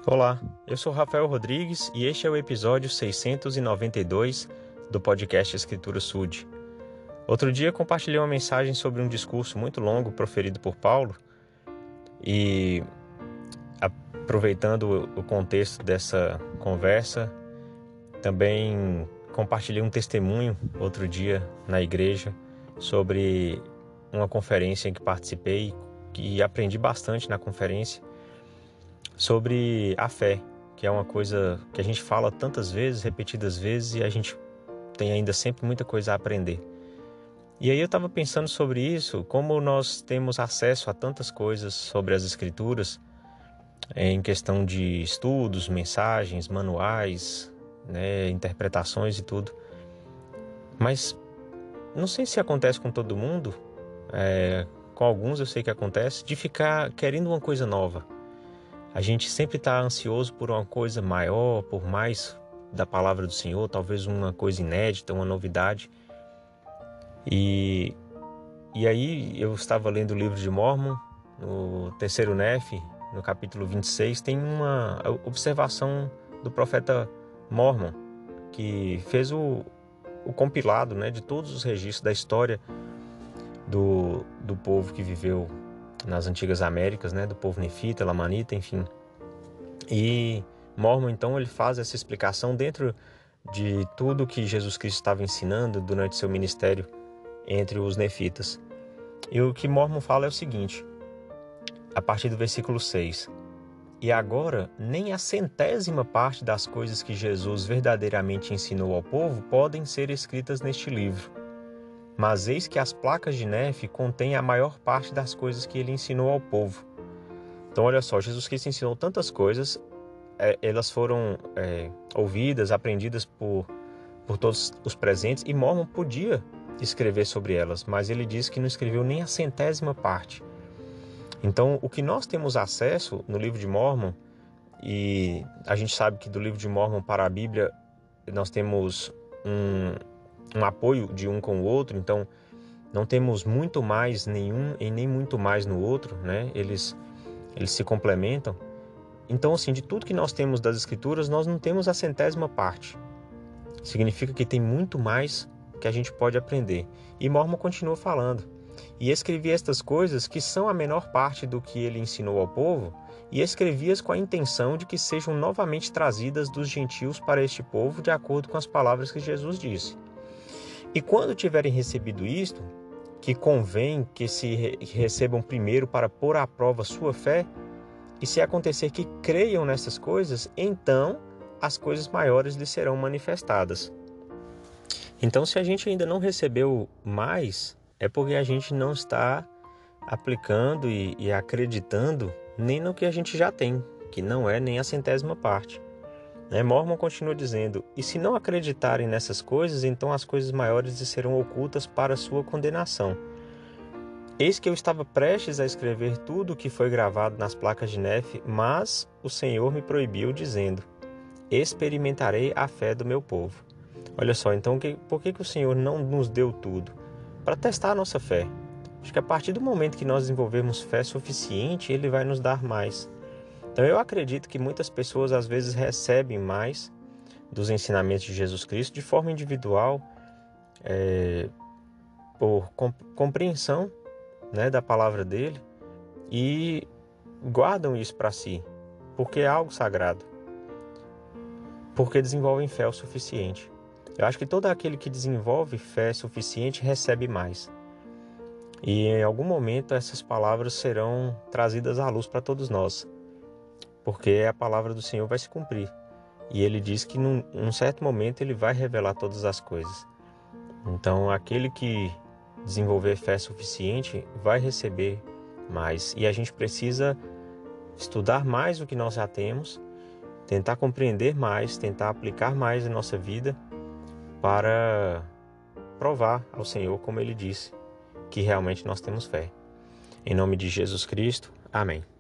Olá, eu sou Rafael Rodrigues e este é o episódio 692 do podcast Escritura Sud. Outro dia compartilhei uma mensagem sobre um discurso muito longo proferido por Paulo e, aproveitando o contexto dessa conversa, também compartilhei um testemunho outro dia na igreja sobre uma conferência em que participei e aprendi bastante na conferência sobre a fé, que é uma coisa que a gente fala tantas vezes, repetidas vezes, e a gente tem ainda sempre muita coisa a aprender. E aí eu estava pensando sobre isso, como nós temos acesso a tantas coisas sobre as Escrituras, em questão de estudos, mensagens, manuais, interpretações e tudo. Mas não sei se acontece com todo mundo, com alguns eu sei que acontece, de ficar querendo uma coisa nova. A gente sempre está ansioso por uma coisa maior, por mais da palavra do Senhor, talvez uma coisa inédita, uma novidade. E aí eu estava lendo o livro de Mórmon, no terceiro Nefe, no capítulo 26, tem uma observação do profeta Mórmon, que fez o compilado, de todos os registros da história do povo que viveu nas antigas Américas, do povo nefita, lamanita, enfim. E Mórmon, então, ele faz essa explicação dentro de tudo que Jesus Cristo estava ensinando durante seu ministério entre os nefitas. E o que Mórmon fala é o seguinte, a partir do versículo 6. E agora, nem a 100ª parte das coisas que Jesus verdadeiramente ensinou ao povo podem ser escritas neste livro. Mas eis que as placas de Nefe contêm a maior parte das coisas que ele ensinou ao povo. Então, olha só, Jesus Cristo ensinou tantas coisas, elas foram ouvidas, aprendidas por todos os presentes, e Mórmon podia escrever sobre elas, mas ele diz que não escreveu nem a 100ª parte. Então, o que nós temos acesso no livro de Mórmon, e a gente sabe que do livro de Mórmon para a Bíblia, nós temos um apoio de um com o outro, então não temos muito mais nenhum e nem muito mais no outro, Eles se complementam. Então, assim, de tudo que nós temos das Escrituras, nós não temos a 100ª parte. Significa que tem muito mais que a gente pode aprender. E Mórmon continua falando. E escrevi estas coisas que são a menor parte do que ele ensinou ao povo, e escrevi-as com a intenção de que sejam novamente trazidas dos gentios para este povo, de acordo com as palavras que Jesus disse. E quando tiverem recebido isto, que convém que se recebam primeiro para pôr à prova sua fé, e se acontecer que creiam nessas coisas, então as coisas maiores lhes serão manifestadas. Então, se a gente ainda não recebeu mais, é porque a gente não está aplicando e acreditando nem no que a gente já tem, que não é nem a 100ª parte. Mórmon continua dizendo, e se não acreditarem nessas coisas, então as coisas maiores lhes serão ocultas para sua condenação. Eis que eu estava prestes a escrever tudo o que foi gravado nas placas de Nefe, mas o Senhor me proibiu, dizendo, experimentarei a fé do meu povo. Olha só, então por que o Senhor não nos deu tudo? Para testar a nossa fé. Acho que a partir do momento que nós desenvolvermos fé suficiente, Ele vai nos dar mais. Então eu acredito que muitas pessoas às vezes recebem mais dos ensinamentos de Jesus Cristo de forma individual, por compreensão da palavra dele, e guardam isso para si, porque é algo sagrado, porque desenvolvem fé o suficiente. Eu acho que todo aquele que desenvolve fé suficiente recebe mais. E em algum momento essas palavras serão trazidas à luz para todos nós, porque a palavra do Senhor vai se cumprir. E ele diz que num certo momento ele vai revelar todas as coisas. Então aquele que desenvolver fé suficiente vai receber mais. E a gente precisa estudar mais o que nós já temos, tentar compreender mais, tentar aplicar mais em nossa vida para provar ao Senhor, como ele disse, que realmente nós temos fé. Em nome de Jesus Cristo, amém.